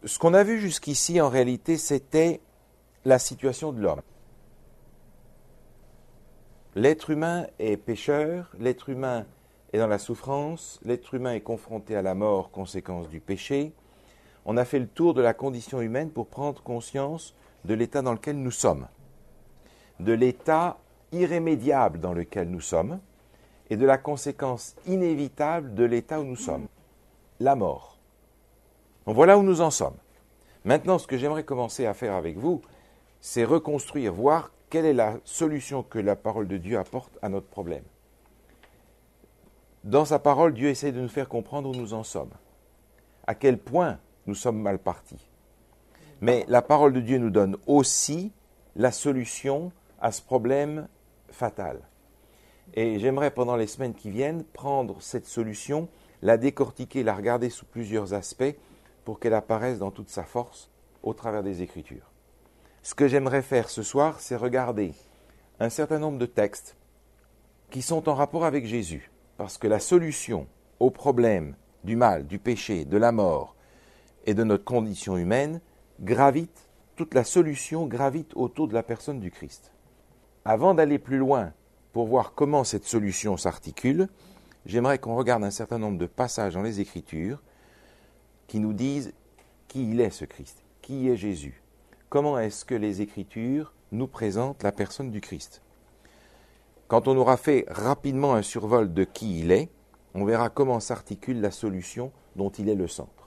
Ce qu'on a vu jusqu'ici, en réalité, c'était la situation de l'homme. L'être humain est pécheur, l'être humain est dans la souffrance, l'être humain est confronté à la mort, conséquence du péché. On a fait le tour de la condition humaine pour prendre conscience de l'état dans lequel nous sommes, de l'état irrémédiable dans lequel nous sommes et de la conséquence inévitable de l'état où nous sommes, la mort. Donc voilà où nous en sommes. Maintenant, ce que j'aimerais commencer à faire avec vous, c'est reconstruire, voir quelle est la solution que la parole de Dieu apporte à notre problème. Dans sa parole, Dieu essaie de nous faire comprendre où nous en sommes, à quel point nous sommes mal partis. Mais la parole de Dieu nous donne aussi la solution à ce problème fatal. Et j'aimerais, pendant les semaines qui viennent, prendre cette solution, la décortiquer, la regarder sous plusieurs aspects pour qu'elle apparaisse dans toute sa force au travers des Écritures. Ce que j'aimerais faire ce soir, c'est regarder un certain nombre de textes qui sont en rapport avec Jésus. Parce que la solution au problème du mal, du péché, de la mort et de notre condition humaine gravite, toute la solution gravite autour de la personne du Christ. Avant d'aller plus loin pour voir comment cette solution s'articule, j'aimerais qu'on regarde un certain nombre de passages dans les Écritures qui nous disent qui il est ce Christ, qui est Jésus. Comment est-ce que les Écritures nous présentent la personne du Christ ? Quand on aura fait rapidement un survol de qui il est, on verra comment s'articule la solution dont il est le centre.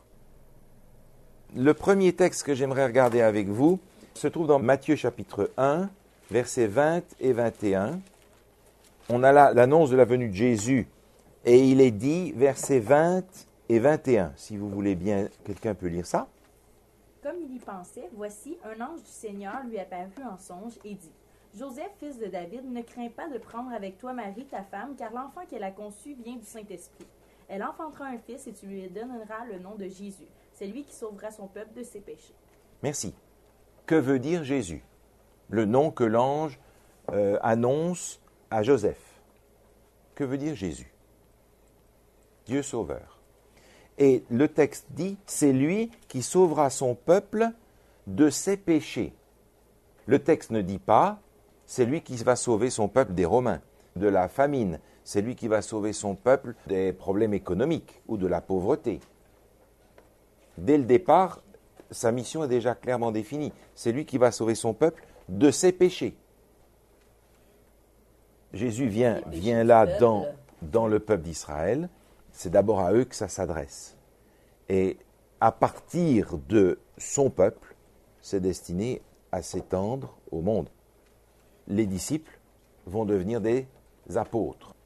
Le premier texte que j'aimerais regarder avec vous se trouve dans Matthieu chapitre 1, versets 20 et 21. On a là l'annonce de la venue de Jésus et il est dit, versets 20 et 21. Si vous voulez bien, quelqu'un peut lire ça. Comme il y pensait, voici, un ange du Seigneur lui apparut en songe et dit, « Joseph, fils de David, ne crains pas de prendre avec toi Marie, ta femme, car l'enfant qu'elle a conçu vient du Saint-Esprit. Elle enfantera un fils et tu lui donneras le nom de Jésus. C'est lui qui sauvera son peuple de ses péchés. » Merci. Que veut dire Jésus ? Le nom que l'ange annonce à Joseph. Que veut dire Jésus ? Dieu sauveur. Et le texte dit, c'est lui qui sauvera son peuple de ses péchés. Le texte ne dit pas, c'est lui qui va sauver son peuple des Romains, de la famine. C'est lui qui va sauver son peuple des problèmes économiques ou de la pauvreté. Dès le départ, sa mission est déjà clairement définie. C'est lui qui va sauver son peuple de ses péchés. Jésus vient là dans le peuple d'Israël. C'est d'abord à eux que ça s'adresse. Et à partir de son peuple, c'est destiné à s'étendre au monde. Les disciples vont devenir des apôtres.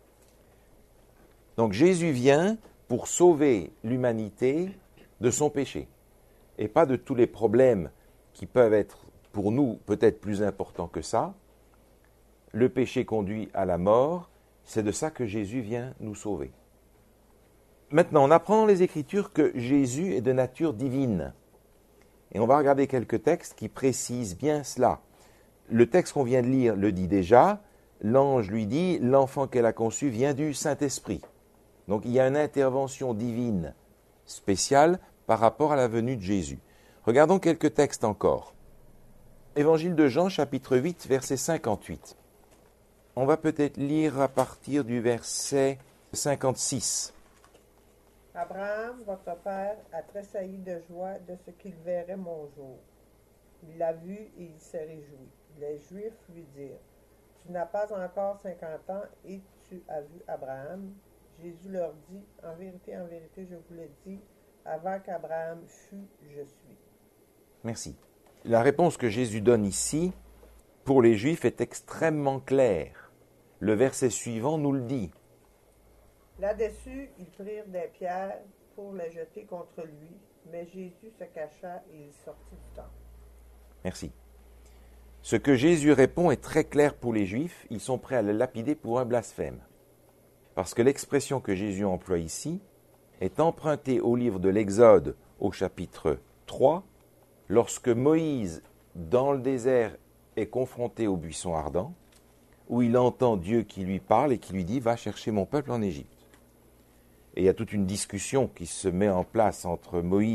Donc Jésus vient pour sauver l'humanité de son péché. Et pas de tous les problèmes qui peuvent être pour nous peut-être plus importants que ça. Le péché conduit à la mort, c'est de ça que Jésus vient nous sauver. Maintenant, on apprend dans les Écritures que Jésus est de nature divine. Et on va regarder quelques textes qui précisent bien cela. Le texte qu'on vient de lire le dit déjà. L'ange lui dit, l'enfant qu'elle a conçu vient du Saint-Esprit. Donc il y a une intervention divine spéciale par rapport à la venue de Jésus. Regardons quelques textes encore. Évangile de Jean, chapitre 8, verset 58. On va peut-être lire à partir du verset 56. Abraham, votre père, a tressailli de joie de ce qu'il verrait mon jour. Il l'a vu et il s'est réjoui. Les Juifs lui dirent, « Tu n'as pas encore 50 ans et tu as vu Abraham. » Jésus leur dit, « En vérité, je vous le dis, avant qu'Abraham fût, je suis. » Merci. La réponse que Jésus donne ici, pour les Juifs, est extrêmement claire. Le verset suivant nous le dit. Là-dessus, ils prirent des pierres pour les jeter contre lui, mais Jésus se cacha et il sortit du temple. Merci. Ce que Jésus répond est très clair pour les Juifs. Ils sont prêts à le lapider pour un blasphème. Parce que l'expression que Jésus emploie ici est empruntée au livre de l'Exode, au chapitre 3, lorsque Moïse, dans le désert, est confronté au buisson ardent, où il entend Dieu qui lui parle et qui lui dit « Va chercher mon peuple en Égypte ». Et il y a toute une discussion qui se met en place entre Moïse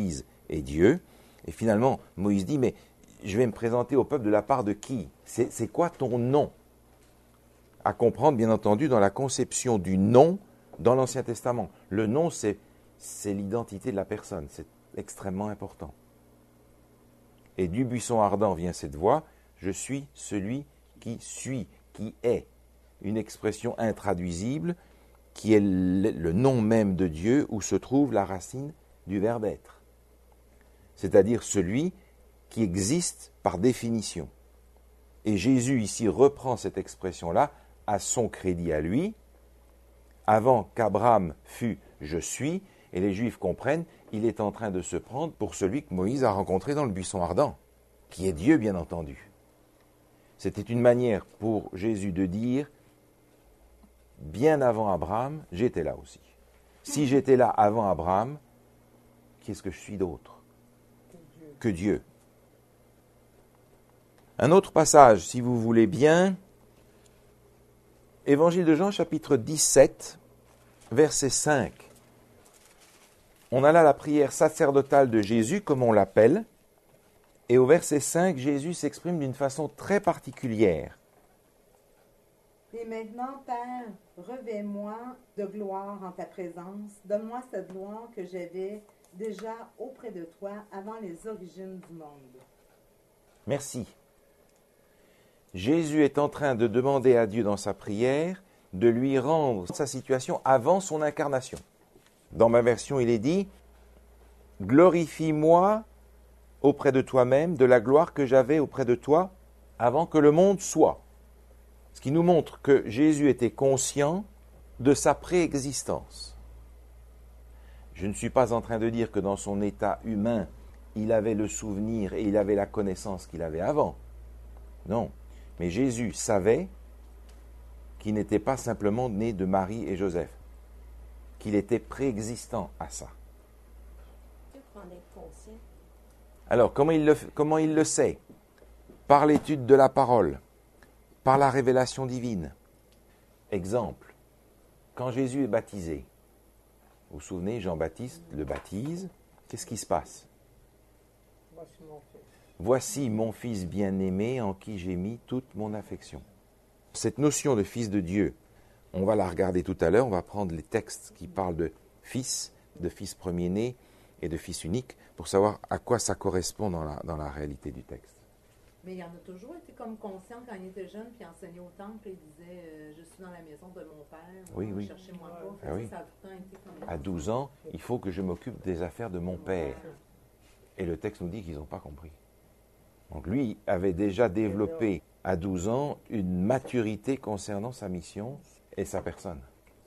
est Dieu. Et finalement, Moïse dit, mais je vais me présenter au peuple de la part de qui? C'est quoi ton nom? À comprendre, bien entendu, dans la conception du nom dans l'Ancien Testament. Le nom, c'est l'identité de la personne. C'est extrêmement important. Et du buisson ardent vient cette voix, je suis celui qui suis, qui est. Une expression intraduisible qui est le nom même de Dieu où se trouve la racine du verbe être. C'est-à-dire celui qui existe par définition. Et Jésus ici reprend cette expression-là à son crédit à lui. Avant qu'Abraham fût « je suis », et les Juifs comprennent, il est en train de se prendre pour celui que Moïse a rencontré dans le buisson ardent, qui est Dieu bien entendu. C'était une manière pour Jésus de dire, bien avant Abraham, j'étais là aussi. Si j'étais là avant Abraham, qu'est-ce que je suis d'autre que Dieu? Un autre passage, si vous voulez bien, Évangile de Jean, chapitre 17, verset 5. On a là la prière sacerdotale de Jésus, comme on l'appelle, et au verset 5, Jésus s'exprime d'une façon très particulière. Et maintenant, Père, revêt-moi de gloire en ta présence. Donne-moi cette gloire que j'avais déjà auprès de toi avant les origines du monde. Merci. Jésus est en train de demander à Dieu dans sa prière de lui rendre sa situation avant son incarnation. Dans ma version, il est dit « Glorifie-moi auprès de toi-même de la gloire que j'avais auprès de toi avant que le monde soit. » Ce qui nous montre que Jésus était conscient de sa préexistence. Je ne suis pas en train de dire que dans son état humain, il avait le souvenir et il avait la connaissance qu'il avait avant. Non. Mais Jésus savait qu'il n'était pas simplement né de Marie et Joseph, qu'il était préexistant à ça. Alors, comment il le sait? Par l'étude de la parole, par la révélation divine. Exemple, quand Jésus est baptisé, vous vous souvenez, Jean-Baptiste le baptise, qu'est-ce qui se passe? Voici mon fils. Voici mon fils bien-aimé en qui j'ai mis toute mon affection. Cette notion de fils de Dieu, on va la regarder tout à l'heure, on va prendre les textes qui parlent de fils premier-né et de fils unique pour savoir à quoi ça correspond dans la réalité du texte. Mais il en a toujours été comme conscient quand il était jeune, puis enseignait au temple, et il disait je suis dans la maison de mon père, Oui. cherchez-moi pas. Ah oui. Ça a tout le temps été comme À 12 ans, il faut que je m'occupe des affaires de mon père. Et le texte nous dit qu'ils n'ont pas compris. Donc lui avait déjà développé à 12 ans une maturité concernant sa mission et sa personne.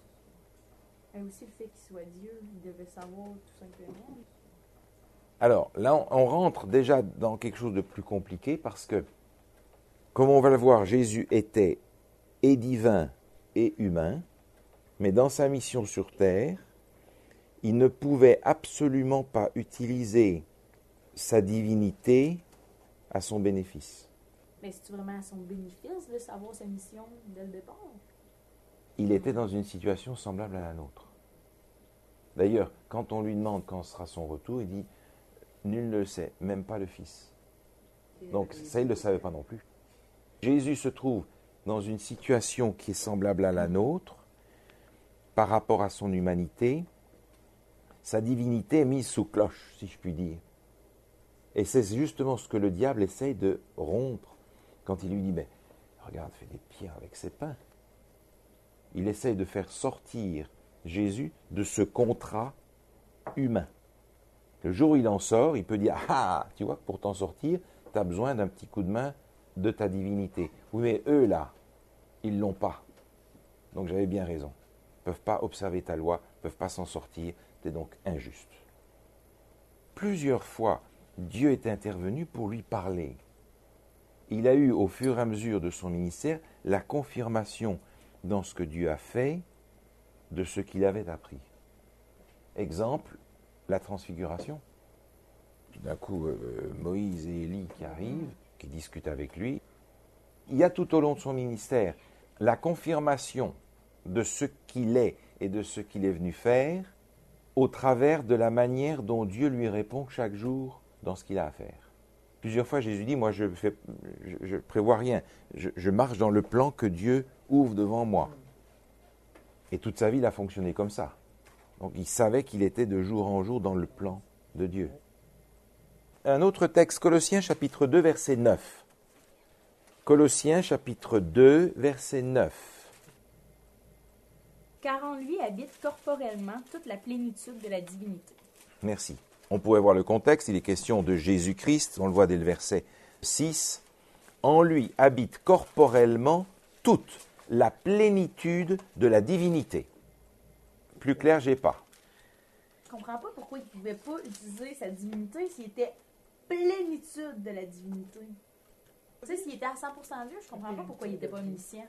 Et aussi le fait qu'il soit Dieu, il devait savoir tout simplement. Alors là, on rentre déjà dans quelque chose de plus compliqué parce que, comme on va le voir, Jésus était et divin et humain, mais dans sa mission sur terre, il ne pouvait absolument pas utiliser sa divinité à son bénéfice. Mais c'est vraiment à son bénéfice de savoir sa mission dès le départ? Il était dans une situation semblable à la nôtre. D'ailleurs, quand on lui demande quand sera son retour, il dit « Nul ne le sait, même pas le Fils ». Donc ça, il ne le savait pas non plus. Jésus se trouve dans une situation qui est semblable à la nôtre par rapport à son humanité. Sa divinité est mise sous cloche, si je puis dire. Et c'est justement ce que le diable essaye de rompre quand il lui dit « Mais regarde, fais des pierres avec ces pains ». Il essaye de faire sortir Jésus de ce contrat humain. Le jour où il en sort, il peut dire « Ah, tu vois que pour t'en sortir, tu as besoin d'un petit coup de main de ta divinité. » Oui, mais eux, là, ils ne l'ont pas. Donc j'avais bien raison. Ils ne peuvent pas observer ta loi, ils ne peuvent pas s'en sortir. C'est donc injuste. Plusieurs fois, Dieu est intervenu pour lui parler. Il a eu, au fur et à mesure de son ministère, la confirmation dans ce que Dieu a fait de ce qu'il avait appris. Exemple, la transfiguration. Tout d'un coup, Moïse et Élie qui arrivent, qui discutent avec lui. Il y a tout au long de son ministère la confirmation de ce qu'il est et de ce qu'il est venu faire au travers de la manière dont Dieu lui répond chaque jour dans ce qu'il a à faire. Plusieurs fois, Jésus dit, moi, je prévois rien. Je marche dans le plan que Dieu ouvre devant moi. Et toute sa vie, il a fonctionné comme ça. Donc, il savait qu'il était de jour en jour dans le plan de Dieu. Un autre texte, Colossiens chapitre 2, verset 9. Colossiens chapitre 2, verset 9. Car en lui habite corporellement toute la plénitude de la divinité. Merci. On pourrait voir le contexte, il est question de Jésus-Christ, on le voit dès le verset 6. En lui habite corporellement toute la plénitude de la divinité. Plus clair, j'ai pas. Je comprends pas pourquoi il ne pouvait pas utiliser sa divinité s'il était plénitude de la divinité. Tu sais, s'il était à 100% Dieu, je comprends pas pourquoi il n'était pas omniscient.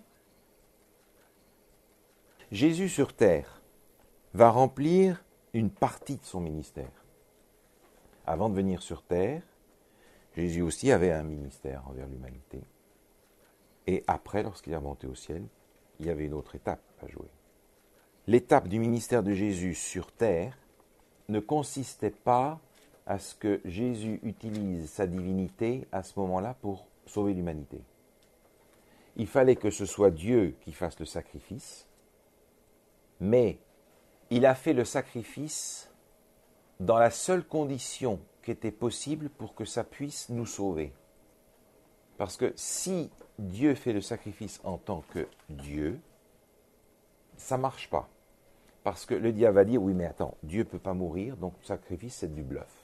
Jésus sur terre va remplir une partie de son ministère. Avant de venir sur terre, Jésus aussi avait un ministère envers l'humanité. Et après, lorsqu'il est remonté au ciel, il y avait une autre étape à jouer. L'étape du ministère de Jésus sur terre ne consistait pas à ce que Jésus utilise sa divinité à ce moment-là pour sauver l'humanité. Il fallait que ce soit Dieu qui fasse le sacrifice, mais il a fait le sacrifice dans la seule condition qui était possible pour que ça puisse nous sauver. Parce que si Dieu fait le sacrifice en tant que Dieu, ça ne marche pas. Parce que le diable va dire, oui mais attends, Dieu ne peut pas mourir, donc le sacrifice c'est du bluff.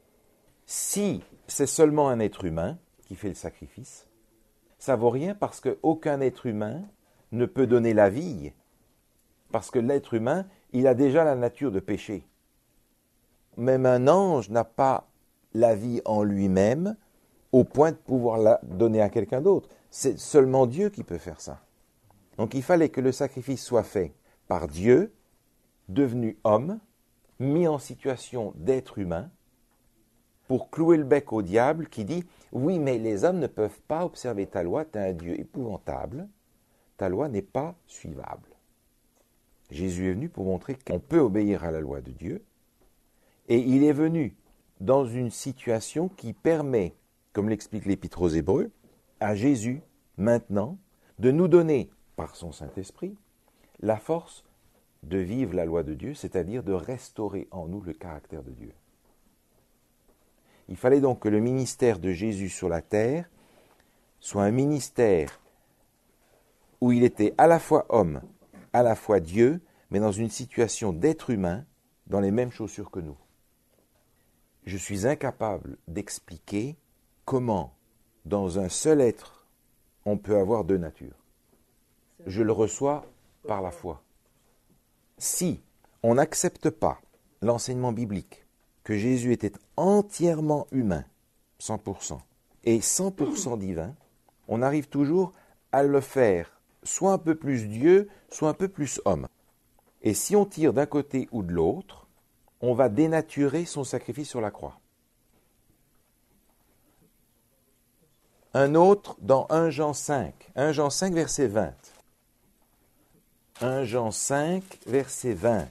Si c'est seulement un être humain qui fait le sacrifice, ça ne vaut rien parce qu'aucun être humain ne peut donner la vie. Parce que l'être humain, il a déjà la nature de péché. Même un ange n'a pas la vie en lui-même au point de pouvoir la donner à quelqu'un d'autre. C'est seulement Dieu qui peut faire ça. Donc il fallait que le sacrifice soit fait par Dieu, devenu homme, mis en situation d'être humain, pour clouer le bec au diable qui dit « Oui, mais les hommes ne peuvent pas observer ta loi, tu es un Dieu épouvantable, ta loi n'est pas suivable. » Jésus est venu pour montrer qu'on peut obéir à la loi de Dieu, et il est venu dans une situation qui permet, comme l'explique l'Épître aux Hébreux, à Jésus, maintenant, de nous donner, par son Saint-Esprit, la force de vivre la loi de Dieu, c'est-à-dire de restaurer en nous le caractère de Dieu. Il fallait donc que le ministère de Jésus sur la terre soit un ministère où il était à la fois homme, à la fois Dieu, mais dans une situation d'être humain, dans les mêmes chaussures que nous. Je suis incapable d'expliquer comment, dans un seul être, on peut avoir deux natures. Je le reçois par la foi. Si on n'accepte pas l'enseignement biblique que Jésus était entièrement humain, 100%, et 100% divin, on arrive toujours à le faire soit un peu plus Dieu, soit un peu plus homme. Et si on tire d'un côté ou de l'autre, on va dénaturer son sacrifice sur la croix. Un autre dans 1 Jean 5, 1 Jean 5 verset 20. 1 Jean 5 verset 20.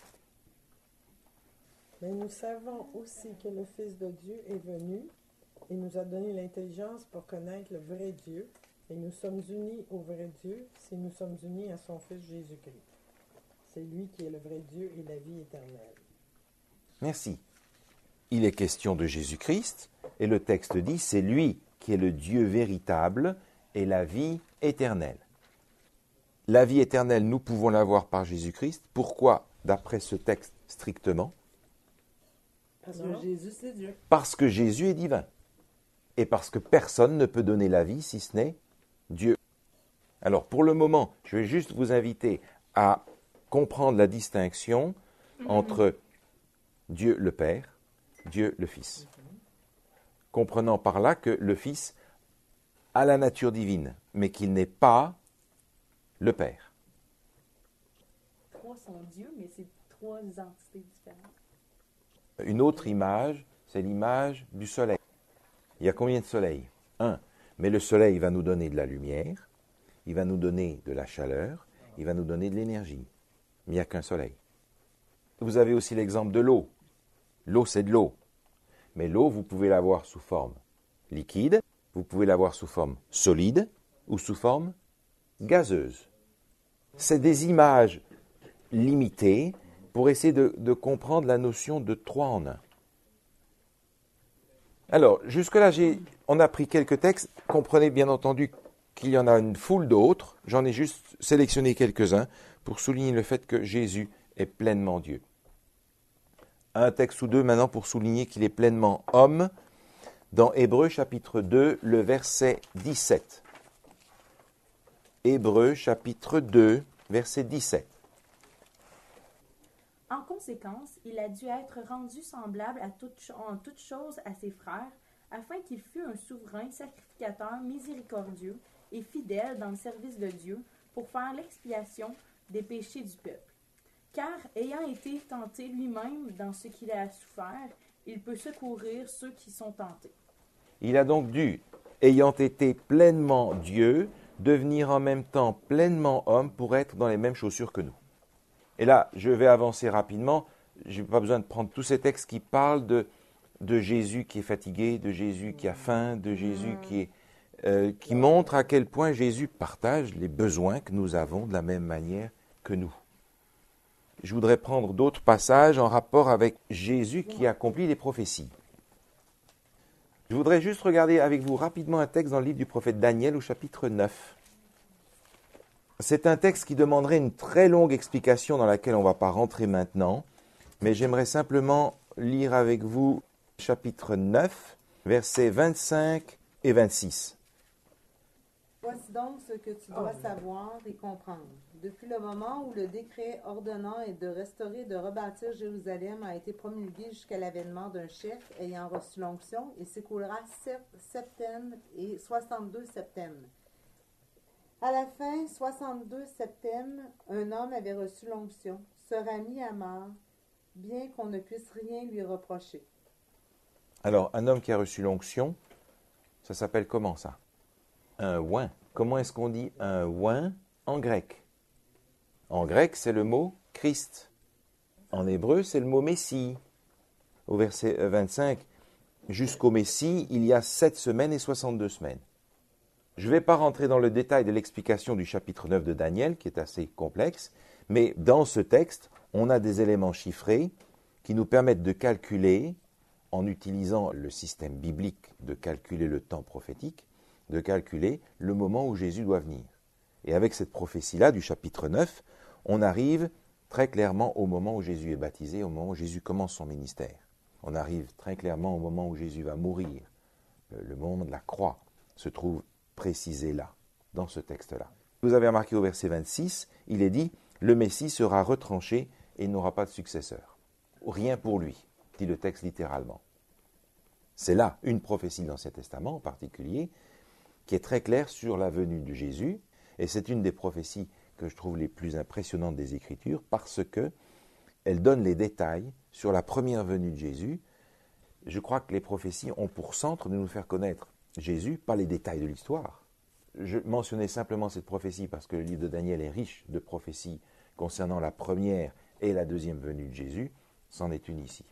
Mais nous savons aussi que le Fils de Dieu est venu et nous a donné l'intelligence pour connaître le vrai Dieu. Et nous sommes unis au vrai Dieu si nous sommes unis à son Fils Jésus-Christ. C'est lui qui est le vrai Dieu et la vie éternelle. Merci. Il est question de Jésus-Christ et le texte dit c'est lui qui est le Dieu véritable et la vie éternelle. La vie éternelle, nous pouvons l'avoir par Jésus-Christ. Pourquoi, d'après ce texte strictement ? Parce que Jésus, c'est Dieu. Parce que Jésus est divin. Et parce que personne ne peut donner la vie si ce n'est Dieu. Alors, pour le moment, je vais juste vous inviter à comprendre la distinction entre Dieu le Père, Dieu le Fils. Comprenant par là que le Fils a la nature divine, mais qu'il n'est pas le Père. Trois sont Dieu, mais c'est trois entités différentes. Une autre image, c'est l'image du soleil. Il y a combien de soleils ? Un. Mais le soleil va nous donner de la lumière, il va nous donner de la chaleur, il va nous donner de l'énergie. Mais il n'y a qu'un soleil. vous avez aussi l'exemple de l'eau. L'eau, c'est de l'eau. Mais l'eau, vous pouvez l'avoir sous forme liquide, vous pouvez l'avoir sous forme solide ou sous forme gazeuse. C'est des images limitées pour essayer de comprendre la notion de 3 en 1. Alors, jusque-là, on a pris quelques textes. Comprenez bien entendu qu'il y en a une foule d'autres. J'en ai juste sélectionné quelques-uns pour souligner le fait que Jésus est pleinement Dieu. Un texte ou deux maintenant pour souligner qu'il est pleinement homme. Dans Hébreux chapitre 2, le verset 17. Hébreux chapitre 2, verset 17. En conséquence, il a dû être rendu semblable en toutes choses à ses frères, afin qu'il fût un souverain sacrificateur miséricordieux et fidèle dans le service de Dieu pour faire l'expiation des péchés du peuple. Car, ayant été tenté lui-même dans ce qu'il a souffert, il peut secourir ceux qui sont tentés. Il a donc dû, ayant été pleinement Dieu, devenir en même temps pleinement homme pour être dans les mêmes chaussures que nous. Et là, je vais avancer rapidement. Je n'ai pas besoin de prendre tous ces textes qui parlent de Jésus qui est fatigué, de Jésus qui a faim, de Jésus qui montre à quel point Jésus partage les besoins que nous avons de la même manière que nous. Je voudrais prendre d'autres passages en rapport avec Jésus qui accomplit les prophéties. Je voudrais juste regarder avec vous rapidement un texte dans le livre du prophète Daniel au chapitre 9. C'est un texte qui demanderait une très longue explication dans laquelle on ne va pas rentrer maintenant, mais j'aimerais simplement lire avec vous chapitre 9, versets 25 et 26. Voici donc ce que tu dois savoir et comprendre. Depuis le moment où le décret ordonnant de restaurer et de rebâtir Jérusalem a été promulgué jusqu'à l'avènement d'un chef ayant reçu l'onction, il s'écoulera 7 septembre et 62 septembre. À la fin, 62 septembre, un homme avait reçu l'onction, sera mis à mort, bien qu'on ne puisse rien lui reprocher. Alors, un homme qui a reçu l'onction, ça s'appelle comment ça? Un oint. Comment est-ce qu'on dit un oint en grec? En grec, c'est le mot Christ. En hébreu, c'est le mot Messie. Au verset 25, jusqu'au Messie, il y a 7 semaines et 62 semaines. Je ne vais pas rentrer dans le détail de l'explication du chapitre 9 de Daniel, qui est assez complexe, mais dans ce texte, on a des éléments chiffrés qui nous permettent de calculer, en utilisant le système biblique de calculer le temps prophétique, de calculer le moment où Jésus doit venir. Et avec cette prophétie-là du chapitre 9, on arrive très clairement au moment où Jésus est baptisé, au moment où Jésus commence son ministère. On arrive très clairement au moment où Jésus va mourir. Le moment de la croix se trouve précisé là, dans ce texte-là. Vous avez remarqué au verset 26, il est dit « Le Messie sera retranché et il n'aura pas de successeur. » Rien pour lui, dit le texte littéralement. C'est là une prophétie de l'Ancien Testament en particulier, qui est très claire sur la venue de Jésus, et c'est une des prophéties que je trouve les plus impressionnantes des Écritures, parce qu'elle donne les détails sur la première venue de Jésus. Je crois que les prophéties ont pour centre de nous faire connaître Jésus, pas les détails de l'histoire. Je mentionnais simplement cette prophétie parce que le livre de Daniel est riche de prophéties concernant la première et la deuxième venue de Jésus. C'en est une ici.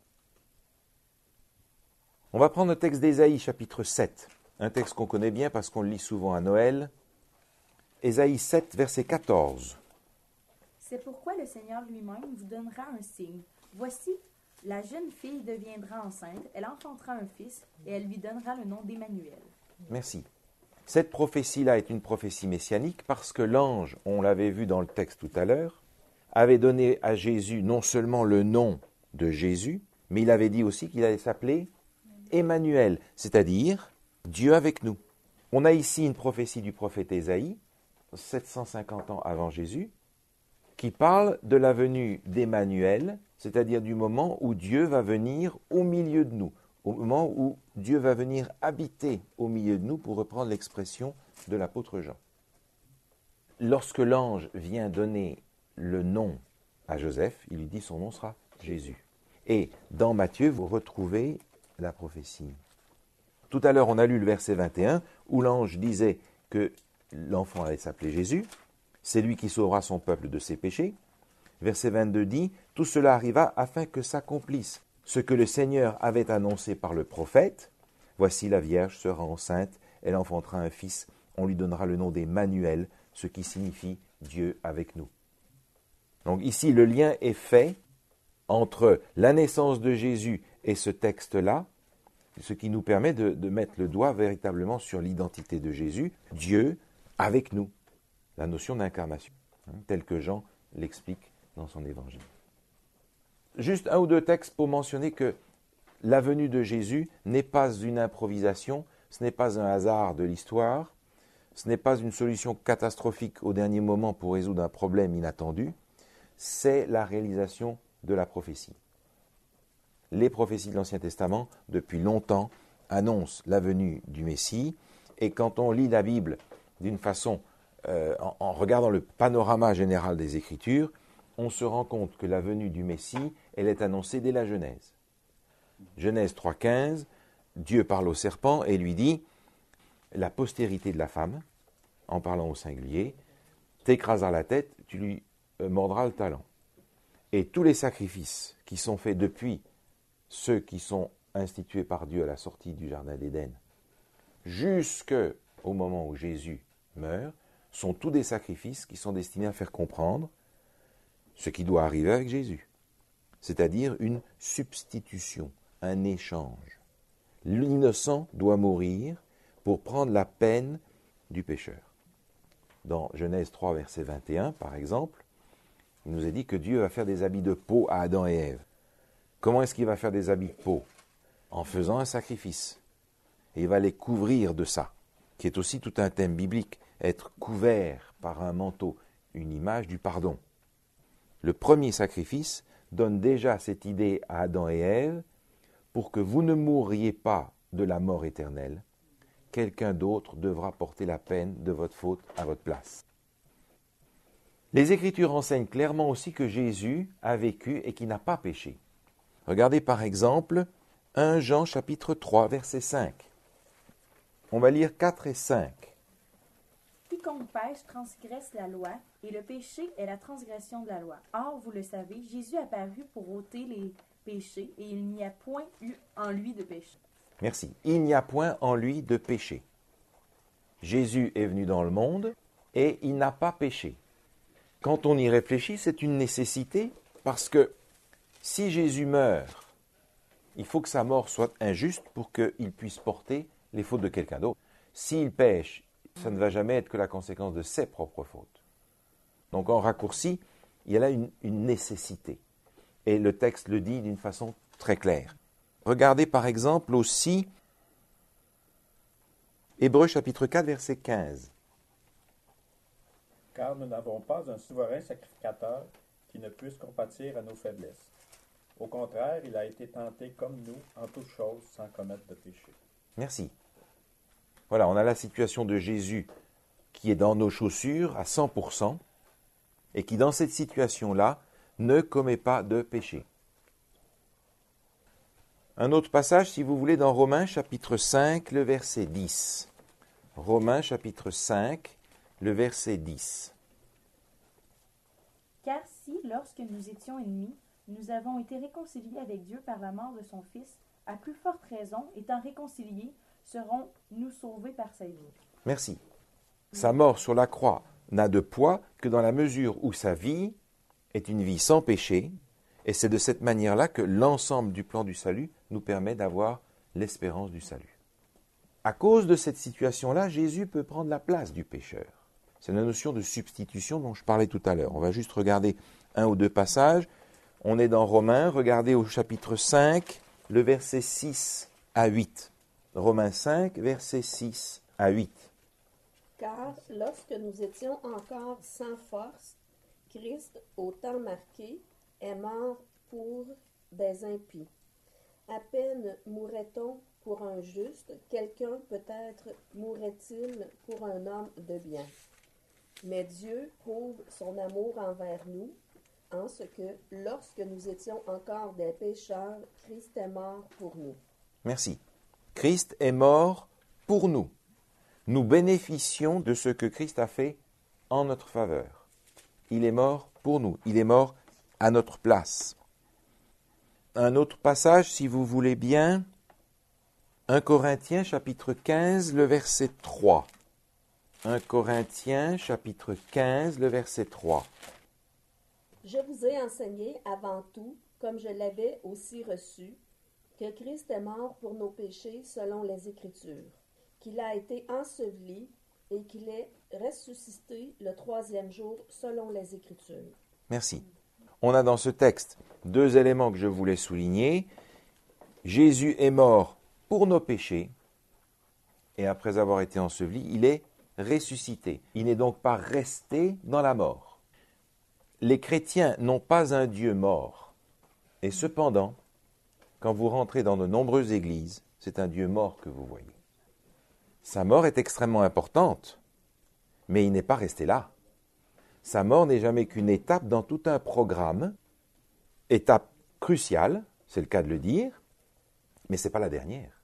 On va prendre le texte d'Ésaïe, chapitre 7. Un texte qu'on connaît bien parce qu'on le lit souvent à Noël. Ésaïe 7, verset 14. C'est pourquoi le Seigneur lui-même vous donnera un signe. Voici, la jeune fille deviendra enceinte, elle enfantera un fils, et elle lui donnera le nom d'Emmanuel. Merci. Cette prophétie-là est une prophétie messianique parce que l'ange, on l'avait vu dans le texte tout à l'heure, avait donné à Jésus non seulement le nom de Jésus, mais il avait dit aussi qu'il allait s'appeler Emmanuel, c'est-à-dire Dieu avec nous. On a ici une prophétie du prophète Ésaïe, 750 ans avant Jésus, qui parle de la venue d'Emmanuel, c'est-à-dire du moment où Dieu va venir au milieu de nous, au moment où Dieu va venir habiter au milieu de nous, pour reprendre l'expression de l'apôtre Jean. Lorsque l'ange vient donner le nom à Joseph, il lui dit son nom sera Jésus. Et dans Matthieu, vous retrouvez la prophétie. Tout à l'heure, on a lu le verset 21, où l'ange disait que l'enfant allait s'appeler Jésus, c'est lui qui sauvera son peuple de ses péchés. verset 22 dit « Tout cela arriva afin que s'accomplisse ce que le Seigneur avait annoncé par le prophète. Voici la Vierge sera enceinte, elle enfantera un fils, on lui donnera le nom d'Emmanuel, ce qui signifie Dieu avec nous. » Donc ici, le lien est fait entre la naissance de Jésus et ce texte-là, ce qui nous permet de mettre le doigt véritablement sur l'identité de Jésus, Dieu avec nous, la notion d'incarnation, telle que Jean l'explique dans son évangile. Juste un ou deux textes pour mentionner que la venue de Jésus n'est pas une improvisation, ce n'est pas un hasard de l'histoire, ce n'est pas une solution catastrophique au dernier moment pour résoudre un problème inattendu, c'est la réalisation de la prophétie. Les prophéties de l'Ancien Testament, depuis longtemps, annoncent la venue du Messie, et quand on lit la Bible d'une façon, en regardant le panorama général des Écritures, on se rend compte que la venue du Messie, elle est annoncée dès la Genèse. Genèse 3,15, Dieu parle au serpent et lui dit « La postérité de la femme, en parlant au singulier, t'écrasera la tête, tu lui mordras le talon. » Et tous les sacrifices qui sont faits depuis ceux qui sont institués par Dieu à la sortie du Jardin d'Éden, jusqu'au moment où Jésus meurt, sont tous des sacrifices qui sont destinés à faire comprendre ce qui doit arriver avec Jésus, c'est-à-dire une substitution, un échange. L'innocent doit mourir pour prendre la peine du pécheur. Dans Genèse 3, verset 21, par exemple, il nous est dit que Dieu va faire des habits de peau à Adam et Ève. Comment est-ce qu'il va faire des habits de peau ? En faisant un sacrifice. Et il va les couvrir de ça, qui est aussi tout un thème biblique, être couvert par un manteau, une image du pardon. Le premier sacrifice donne déjà cette idée à Adam et Ève, pour que vous ne mourriez pas de la mort éternelle, quelqu'un d'autre devra porter la peine de votre faute à votre place. Les Écritures enseignent clairement aussi que Jésus a vécu et qu'il n'a pas péché. Regardez par exemple 1 Jean chapitre 3 verset 5. On va lire 4 et 5. Quiconque pêche transgresse la loi, et le péché est la transgression de la loi. Or, vous le savez, Jésus est apparu pour ôter les péchés, et il n'y a point eu en lui de péché. Merci. Il n'y a point en lui de péché. Jésus est venu dans le monde et il n'a pas péché. Quand on y réfléchit, c'est une nécessité parce que si Jésus meurt, il faut que sa mort soit injuste pour qu'il puisse porter les fautes de quelqu'un d'autre. S'il pêche, ça ne va jamais être que la conséquence de ses propres fautes. Donc en raccourci, il y a là une nécessité. Et le texte le dit d'une façon très claire. Regardez par exemple aussi Hébreux chapitre 4 verset 15. Car nous n'avons pas un souverain sacrificateur qui ne puisse compatir à nos faiblesses. Au contraire, il a été tenté comme nous en toutes choses sans commettre de péché. Merci. Voilà, on a la situation de Jésus qui est dans nos chaussures à 100% et qui dans cette situation-là ne commet pas de péché. Un autre passage, si vous voulez, dans Romains chapitre 5, le verset 10. Romains chapitre 5, le verset 10. Car si, lorsque nous étions ennemis, nous avons été réconciliés avec Dieu par la mort de son Fils, à plus forte raison, étant réconciliés, serons-nous sauvés par sa vie. Merci. Sa mort sur la croix n'a de poids que dans la mesure où sa vie est une vie sans péché, et c'est de cette manière-là que l'ensemble du plan du salut nous permet d'avoir l'espérance du salut. À cause de cette situation-là, Jésus peut prendre la place du pécheur. C'est la notion de substitution dont je parlais tout à l'heure. On va juste regarder un ou deux passages. On est dans Romains, regardez au chapitre 5, le verset 6 à 8. Romains 5, verset 6 à 8. Car lorsque nous étions encore sans force, Christ, au temps marqué, est mort pour des impies. À peine mourrait-on pour un juste, quelqu'un peut-être mourrait-il pour un homme de bien. Mais Dieu prouve son amour envers nous, en ce que, lorsque nous étions encore des pécheurs, Christ est mort pour nous. Merci. Christ est mort pour nous. Nous bénéficions de ce que Christ a fait en notre faveur. Il est mort pour nous. Il est mort à notre place. Un autre passage, si vous voulez bien, 1 Corinthiens chapitre 15, le verset 3. 1 Corinthiens chapitre 15, le verset 3. Je vous ai enseigné avant tout, comme je l'avais aussi reçu, que Christ est mort pour nos péchés selon les Écritures, qu'il a été enseveli et qu'il est ressuscité le 3e jour selon les Écritures. Merci. On a dans ce texte 2 éléments que je voulais souligner. Jésus est mort pour nos péchés et après avoir été enseveli, il est ressuscité. Il n'est donc pas resté dans la mort. Les chrétiens n'ont pas un Dieu mort. Et cependant, quand vous rentrez dans de nombreuses églises, c'est un Dieu mort que vous voyez. Sa mort est extrêmement importante, mais il n'est pas resté là. Sa mort n'est jamais qu'une étape dans tout un programme, étape cruciale, c'est le cas de le dire, mais ce n'est pas la dernière.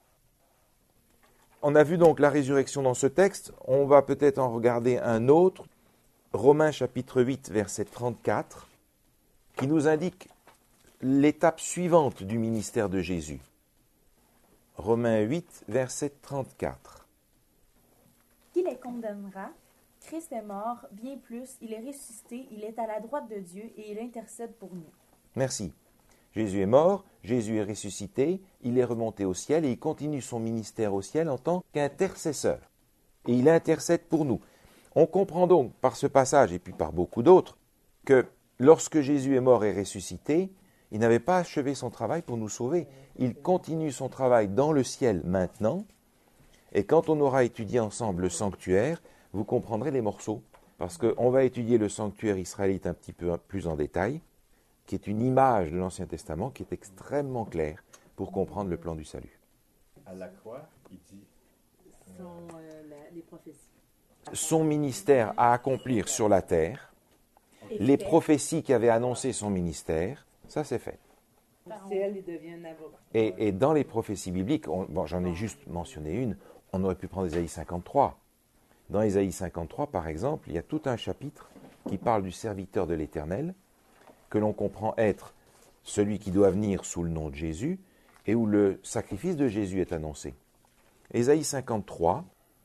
On a vu donc la résurrection dans ce texte, on va peut-être en regarder un autre, Romains chapitre 8, verset 34, qui nous indique l'étape suivante du ministère de Jésus. Romains 8, verset 34. Qui les condamnera? Christ est mort, bien plus, il est ressuscité, il est à la droite de Dieu et il intercède pour nous. Merci. Jésus est mort, Jésus est ressuscité, il est remonté au ciel et il continue son ministère au ciel en tant qu'intercesseur. Et il intercède pour nous. On comprend donc par ce passage et puis par beaucoup d'autres que lorsque Jésus est mort et ressuscité, il n'avait pas achevé son travail pour nous sauver. Il continue son travail dans le ciel maintenant. Et quand on aura étudié ensemble le sanctuaire, vous comprendrez les morceaux. Parce qu'on va étudier le sanctuaire israélite un petit peu plus en détail, qui est une image de l'Ancien Testament qui est extrêmement claire pour comprendre le plan du salut. À la croix, il dit les prophéties. Son ministère à accomplir sur la terre, les prophéties qui avaient annoncé son ministère, ça c'est fait. Au ciel, il devient un avocat. Et dans les prophéties bibliques, j'en ai juste mentionné une, on aurait pu prendre Ésaïe 53. Dans Ésaïe 53, par exemple, il y a tout un chapitre qui parle du serviteur de l'Éternel, que l'on comprend être celui qui doit venir sous le nom de Jésus, et où le sacrifice de Jésus est annoncé. Ésaïe 53,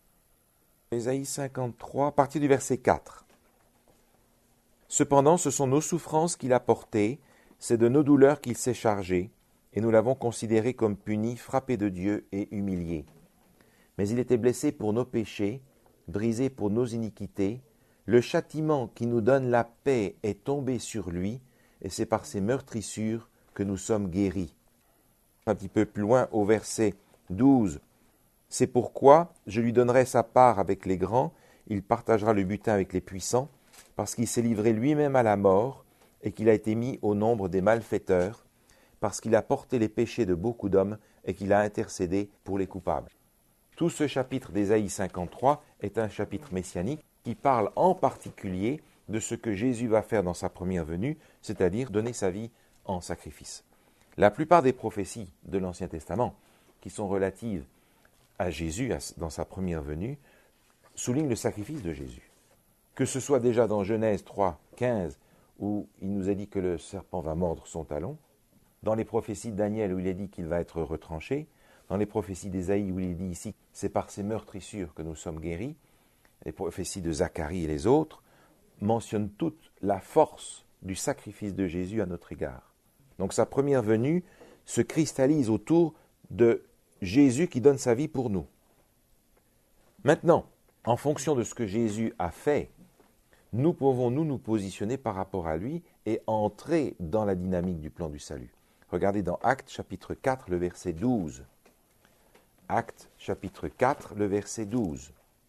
à partir du verset 4. Cependant, ce sont nos souffrances qu'il a portées, c'est de nos douleurs qu'il s'est chargé, et nous l'avons considéré comme puni, frappé de Dieu et humilié. Mais il était blessé pour nos péchés, brisé pour nos iniquités. Le châtiment qui nous donne la paix est tombé sur lui, et c'est par ses meurtrissures que nous sommes guéris. Un petit peu plus loin, au verset 12. C'est pourquoi je lui donnerai sa part avec les grands, il partagera le butin avec les puissants, parce qu'il s'est livré lui-même à la mort, et qu'il a été mis au nombre des malfaiteurs, parce qu'il a porté les péchés de beaucoup d'hommes, et qu'il a intercédé pour les coupables. Tout ce chapitre d'Ésaïe 53 est un chapitre messianique qui parle en particulier de ce que Jésus va faire dans sa première venue, c'est-à-dire donner sa vie en sacrifice. La plupart des prophéties de l'Ancien Testament, qui sont relatives à Jésus dans sa première venue, soulignent le sacrifice de Jésus. Que ce soit déjà dans Genèse 3, 15, où il nous a dit que le serpent va mordre son talon, dans les prophéties de Daniel où il est dit qu'il va être retranché, dans les prophéties d'Ésaïe où il est dit ici c'est par ses meurtrissures que nous sommes guéris, les prophéties de Zacharie et les autres mentionnent toute la force du sacrifice de Jésus à notre égard. Donc sa première venue se cristallise autour de Jésus qui donne sa vie pour nous. Maintenant, en fonction de ce que Jésus a fait, nous pouvons nous positionner par rapport à lui et entrer dans la dynamique du plan du salut. Regardez dans Actes chapitre 4, le verset 12. Actes chapitre 4, le verset 12.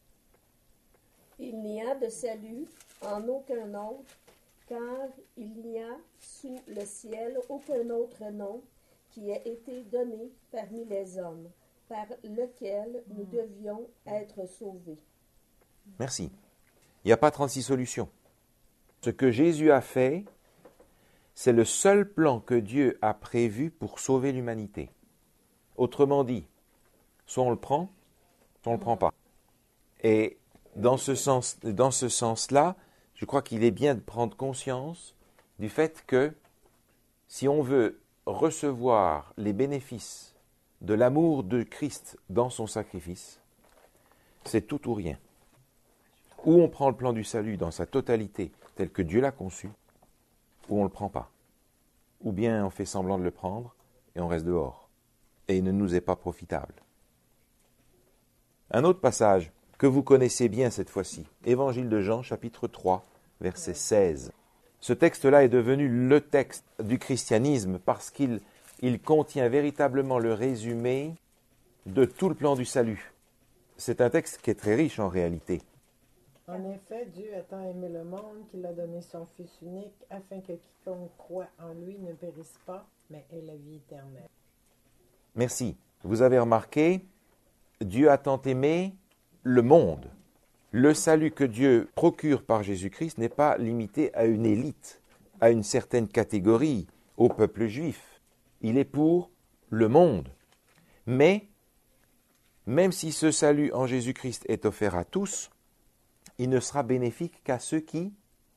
Il n'y a de salut en aucun autre, car il n'y a sous le ciel aucun autre nom qui ait été donné parmi les hommes, par lequel nous devions être sauvés. Merci. Il n'y a pas 36 solutions. Ce que Jésus a fait, c'est le seul plan que Dieu a prévu pour sauver l'humanité. Autrement dit, soit on le prend, soit on ne le prend pas. Et dans ce sens-là, je crois qu'il est bien de prendre conscience du fait que si on veut recevoir les bénéfices de l'amour de Christ dans son sacrifice, c'est tout ou rien. Ou on prend le plan du salut dans sa totalité tel que Dieu l'a conçu, ou on ne le prend pas. Ou bien on fait semblant de le prendre et on reste dehors. Et il ne nous est pas profitable. Un autre passage que vous connaissez bien cette fois-ci, Évangile de Jean, chapitre 3, verset 16. Ce texte-là est devenu le texte du christianisme parce qu'il contient véritablement le résumé de tout le plan du salut. C'est un texte qui est très riche en réalité. En effet, Dieu a tant aimé le monde qu'il a donné son Fils unique, afin que quiconque croit en lui ne périsse pas, mais ait la vie éternelle. Merci. Vous avez remarqué, Dieu a tant aimé le monde. Le salut que Dieu procure par Jésus-Christ n'est pas limité à une élite, à une certaine catégorie, au peuple juif. Il est pour le monde. Mais, même si ce salut en Jésus-Christ est offert à tous, il ne sera bénéfique qu'à ceux qui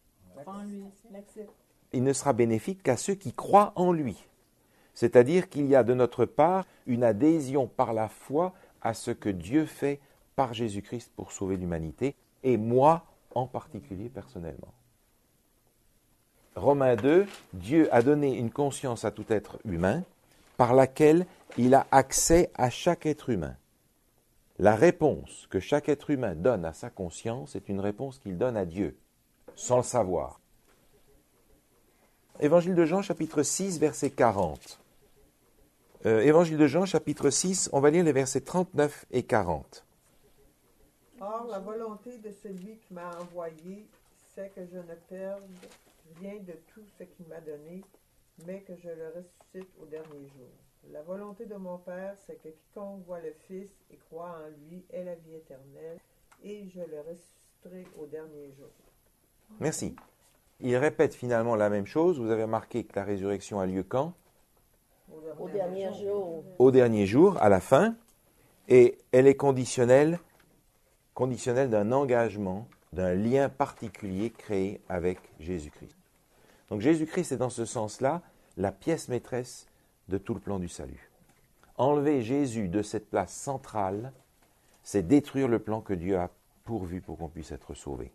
croient en lui. C'est-à-dire qu'il y a de notre part une adhésion par la foi à ce que Dieu fait par Jésus-Christ pour sauver l'humanité, et moi en particulier personnellement. Romains 2, Dieu a donné une conscience à tout être humain par laquelle il a accès à chaque être humain. La réponse que chaque être humain donne à sa conscience est une réponse qu'il donne à Dieu, sans le savoir. Évangile de Jean, chapitre 6, verset 40. Évangile de Jean, chapitre 6, on va lire les versets 39 et 40. Or, la volonté de celui qui m'a envoyé, c'est que je ne perde rien de tout ce qu'il m'a donné, mais que je le ressuscite au dernier jour. La volonté de mon Père, c'est que quiconque voit le Fils et croit en lui ait la vie éternelle, et je le ressusciterai au dernier jour. Merci. Il répète finalement la même chose. Vous avez remarqué que la résurrection a lieu quand ? Au dernier jour. Au dernier jour, à la fin, et elle est conditionnelle d'un engagement, d'un lien particulier créé avec Jésus-Christ. Donc Jésus-Christ est dans ce sens-là la pièce maîtresse de tout le plan du salut. Enlever Jésus de cette place centrale, c'est détruire le plan que Dieu a pourvu pour qu'on puisse être sauvé.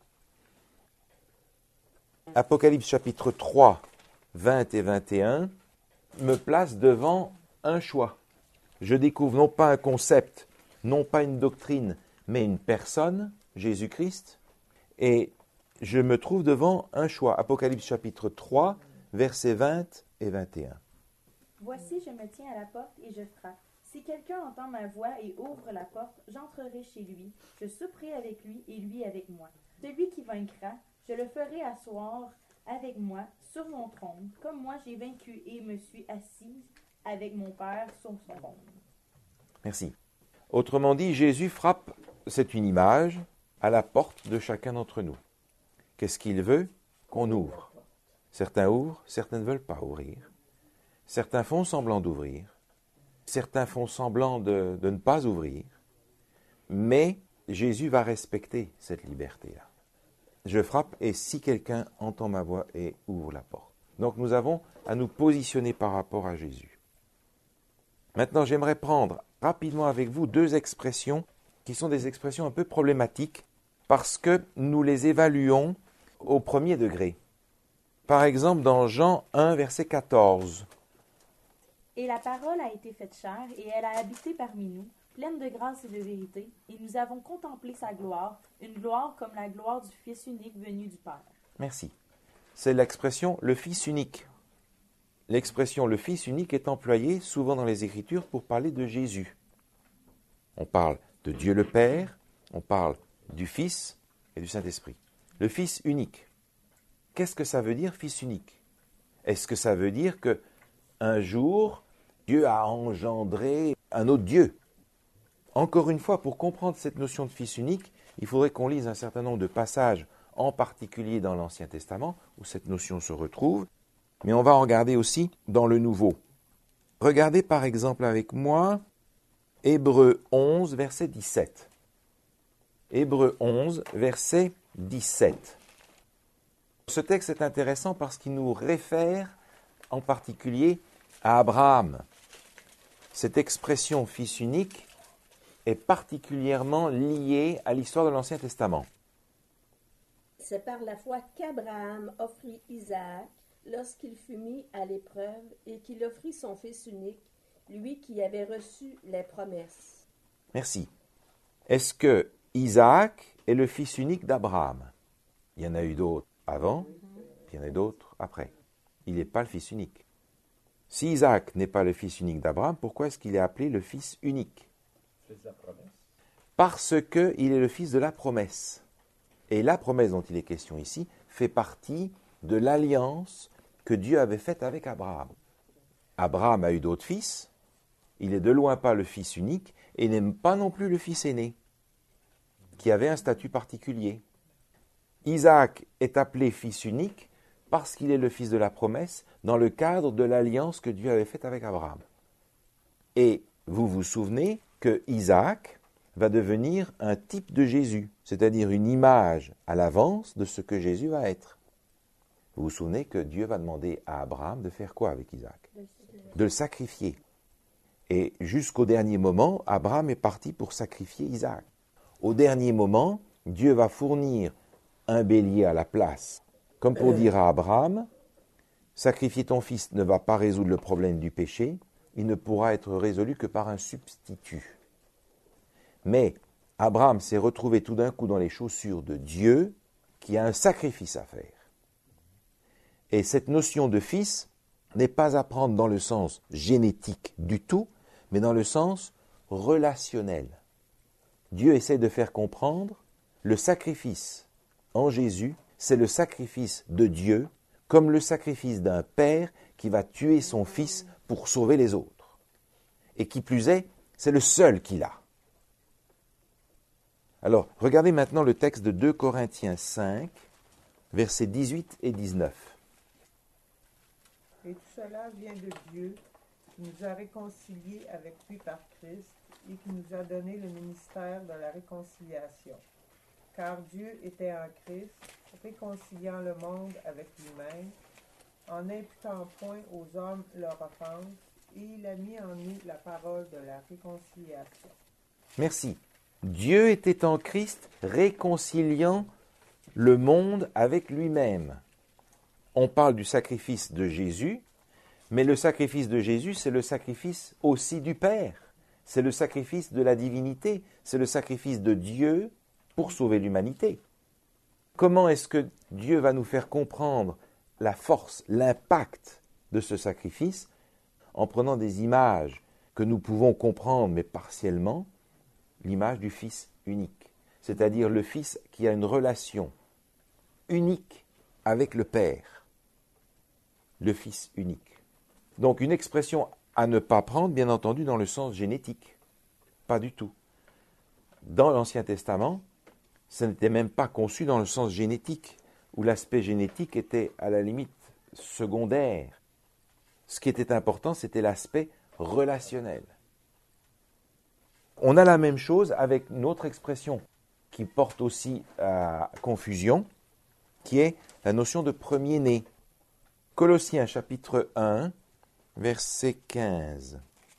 Apocalypse chapitre 3, 20 et 21 me place devant un choix. Je découvre non pas un concept, non pas une doctrine, mais une personne, Jésus-Christ, et je me trouve devant un choix. Apocalypse chapitre 3, versets 20 et 21. Voici, je me tiens à la porte et je frappe. Si quelqu'un entend ma voix et ouvre la porte, j'entrerai chez lui, je souperai avec lui et lui avec moi. Celui qui vaincra, je le ferai asseoir avec moi sur mon trône, comme moi j'ai vaincu et me suis assise avec mon Père sur son trône. Merci. Autrement dit, Jésus frappe, c'est une image, à la porte de chacun d'entre nous. Qu'est-ce qu'il veut ? Qu'on ouvre. Certains ouvrent, certains ne veulent pas ouvrir. Certains font semblant d'ouvrir. Certains font semblant de ne pas ouvrir. Mais Jésus va respecter cette liberté-là. Je frappe et si quelqu'un entend ma voix et ouvre la porte. Donc nous avons à nous positionner par rapport à Jésus. Maintenant, j'aimerais prendre rapidement avec vous deux expressions qui sont des expressions un peu problématiques parce que nous les évaluons au premier degré. Par exemple, dans Jean 1, verset 14. Et la parole a été faite chair, et elle a habité parmi nous, pleine de grâce et de vérité, et nous avons contemplé sa gloire, une gloire comme la gloire du Fils unique venu du Père. Merci. C'est l'expression « le Fils unique ». L'expression « le Fils unique » est employée souvent dans les Écritures pour parler de Jésus. On parle de Dieu le Père, on parle du Fils et du Saint-Esprit. Le Fils unique. Qu'est-ce que ça veut dire, Fils unique ? Est-ce que ça veut dire qu'un jour, Dieu a engendré un autre Dieu ? Encore une fois, pour comprendre cette notion de Fils unique, il faudrait qu'on lise un certain nombre de passages, en particulier dans l'Ancien Testament, où cette notion se retrouve, mais on va en regarder aussi dans le Nouveau. Regardez par exemple avec moi Hébreux 11, verset 17. Hébreux 11, verset 17. Ce texte est intéressant parce qu'il nous réfère en particulier à Abraham. Cette expression fils unique est particulièrement liée à l'histoire de l'Ancien Testament. C'est par la foi qu'Abraham offrit Isaac lorsqu'il fut mis à l'épreuve et qu'il offrit son fils unique, lui qui avait reçu les promesses. Merci. Est-ce que Isaac est le fils unique d'Abraham? Il y en a eu d'autres avant, puis il y en a d'autres après. Il n'est pas le fils unique. Si Isaac n'est pas le fils unique d'Abraham, pourquoi est-ce qu'il est appelé le fils unique? Fils de la promesse. Parce qu'il est le fils de la promesse. Et la promesse dont il est question ici fait partie de l'alliance que Dieu avait faite avec Abraham. Abraham a eu d'autres fils, il n'est de loin pas le fils unique et n'est pas non plus le fils aîné, qui avait un statut particulier. Isaac est appelé fils unique parce qu'il est le fils de la promesse dans le cadre de l'alliance que Dieu avait faite avec Abraham. Et vous vous souvenez que Isaac va devenir un type de Jésus, c'est-à-dire une image à l'avance de ce que Jésus va être. Vous vous souvenez que Dieu va demander à Abraham de faire quoi avec Isaac? De le sacrifier. Et jusqu'au dernier moment, Abraham est parti pour sacrifier Isaac. Au dernier moment, Dieu va fournir un bélier à la place, comme pour dire à Abraham, sacrifier ton fils ne va pas résoudre le problème du péché, il ne pourra être résolu que par un substitut. Mais Abraham s'est retrouvé tout d'un coup dans les chaussures de Dieu qui a un sacrifice à faire. Et cette notion de fils n'est pas à prendre dans le sens génétique du tout, mais dans le sens relationnel. Dieu essaie de faire comprendre le sacrifice en Jésus, c'est le sacrifice de Dieu, comme le sacrifice d'un père qui va tuer son fils pour sauver les autres. Et qui plus est, c'est le seul qu'il a. Alors, regardez maintenant le texte de 2 Corinthiens 5, versets 18 et 19. Et tout cela vient de Dieu, qui nous a réconciliés avec lui par Christ et qui nous a donné le ministère de la réconciliation. Car Dieu était en Christ, réconciliant le monde avec lui-même, en n'imputant point aux hommes leur offense, et il a mis en nous la parole de la réconciliation. Merci. Dieu était en Christ, réconciliant le monde avec lui-même. On parle du sacrifice de Jésus, mais le sacrifice de Jésus, c'est le sacrifice aussi du Père. C'est le sacrifice de la divinité. C'est le sacrifice de Dieu pour sauver l'humanité. Comment est-ce que Dieu va nous faire comprendre la force, l'impact de ce sacrifice en prenant des images que nous pouvons comprendre, mais partiellement, l'image du Fils unique, c'est-à-dire le Fils qui a une relation unique avec le Père, le Fils unique. Donc une expression à ne pas prendre, bien entendu, dans le sens génétique, pas du tout. Dans l'Ancien Testament, ça n'était même pas conçu dans le sens génétique, où l'aspect génétique était à la limite secondaire. Ce qui était important, c'était l'aspect relationnel. On a la même chose avec une autre expression qui porte aussi à confusion, qui est la notion de premier-né. Colossiens chapitre 1, verset 15.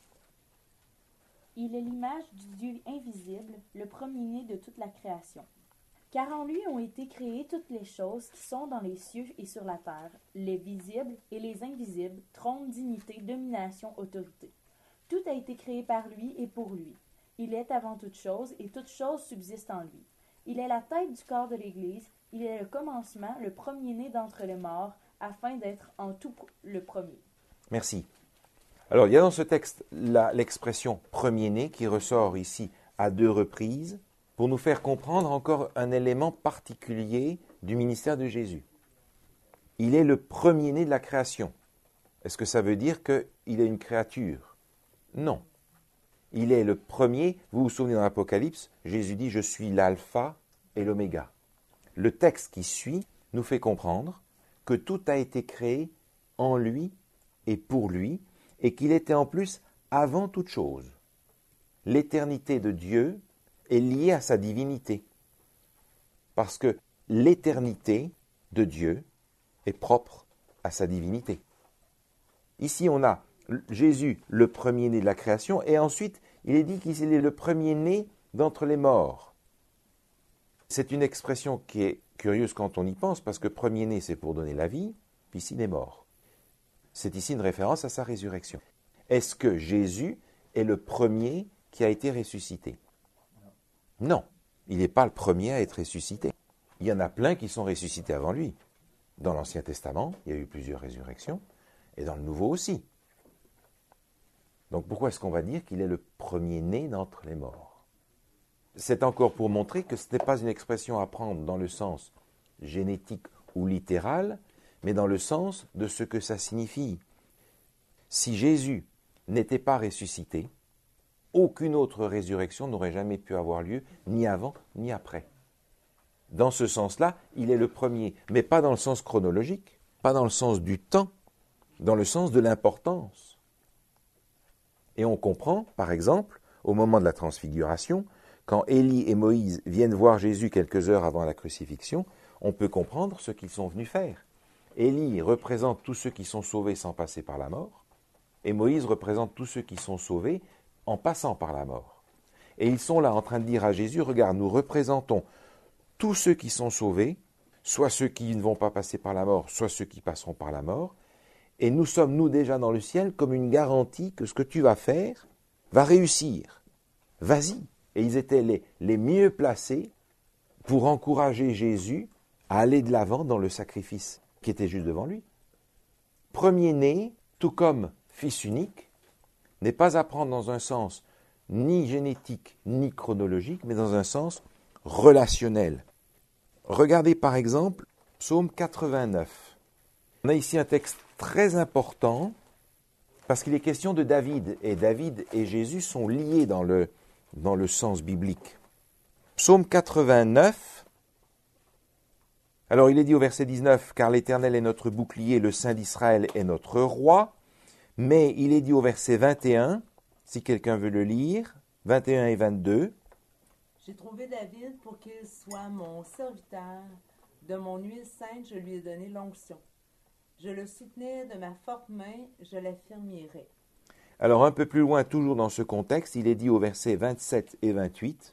Il est l'image du Dieu invisible, le premier-né de toute la création. Car en lui ont été créées toutes les choses qui sont dans les cieux et sur la terre, les visibles et les invisibles, trône, dignité, domination, autorité. Tout a été créé par lui et pour lui. Il est avant toute chose et toute chose subsiste en lui. Il est la tête du corps de l'Église, il est le commencement, le premier-né d'entre les morts, afin d'être en tout le premier. Merci. Alors, il y a dans ce texte l'expression premier-né qui ressort ici à 2 reprises pour nous faire comprendre encore un élément particulier du ministère de Jésus. Il est le premier-né de la création. Est-ce que ça veut dire qu'il est une créature? Non. Il est le premier. Vous vous souvenez dans l'Apocalypse, Jésus dit « Je suis l'alpha et l'oméga ». Le texte qui suit nous fait comprendre que tout a été créé en lui et pour lui, et qu'il était en plus avant toute chose. L'éternité de Dieu est liée à sa divinité. Parce que l'éternité de Dieu est propre à sa divinité. Ici, on a Jésus, le premier-né de la création, et ensuite, il est dit qu'il est le premier-né d'entre les morts. C'est une expression qui est curieuse quand on y pense, parce que premier-né, c'est pour donner la vie, puis ici, il est mort. C'est ici une référence à sa résurrection. Est-ce que Jésus est le premier qui a été ressuscité? Non, il n'est pas le premier à être ressuscité. Il y en a plein qui sont ressuscités avant lui. Dans l'Ancien Testament, il y a eu plusieurs résurrections, et dans le Nouveau aussi. Donc pourquoi est-ce qu'on va dire qu'il est le premier-né d'entre les morts? C'est encore pour montrer que ce n'est pas une expression à prendre dans le sens génétique ou littéral, mais dans le sens de ce que ça signifie. Si Jésus n'était pas ressuscité, aucune autre résurrection n'aurait jamais pu avoir lieu, ni avant, ni après. Dans ce sens-là, il est le premier, mais pas dans le sens chronologique, pas dans le sens du temps, dans le sens de l'importance. Et on comprend, par exemple, au moment de la transfiguration, quand Élie et Moïse viennent voir Jésus quelques heures avant la crucifixion, on peut comprendre ce qu'ils sont venus faire. Élie représente tous ceux qui sont sauvés sans passer par la mort, et Moïse représente tous ceux qui sont sauvés en passant par la mort. Et ils sont là en train de dire à Jésus, regarde, nous représentons tous ceux qui sont sauvés, soit ceux qui ne vont pas passer par la mort, soit ceux qui passeront par la mort, et nous sommes, nous, déjà dans le ciel, comme une garantie que ce que tu vas faire va réussir. Vas-y. Et ils étaient les mieux placés pour encourager Jésus à aller de l'avant dans le sacrifice qui était juste devant lui. Premier-né, tout comme fils unique, n'est pas à prendre dans un sens ni génétique ni chronologique, mais dans un sens relationnel. Regardez par exemple Psaume 89. On a ici un texte très important parce qu'il est question de David, et David et Jésus sont liés dans le sens biblique. Psaume 89, alors il est dit au verset 19, « Car l'Éternel est notre bouclier, le Saint d'Israël est notre roi », mais il est dit au verset 21, si quelqu'un veut le lire, 21 et 22, « J'ai trouvé David pour qu'il soit mon serviteur. De mon huile sainte, je lui ai donné l'onction. Je le soutenais de ma forte main, je l'affirmerai. » Alors un peu plus loin, toujours dans ce contexte, il est dit au verset 27 et 28,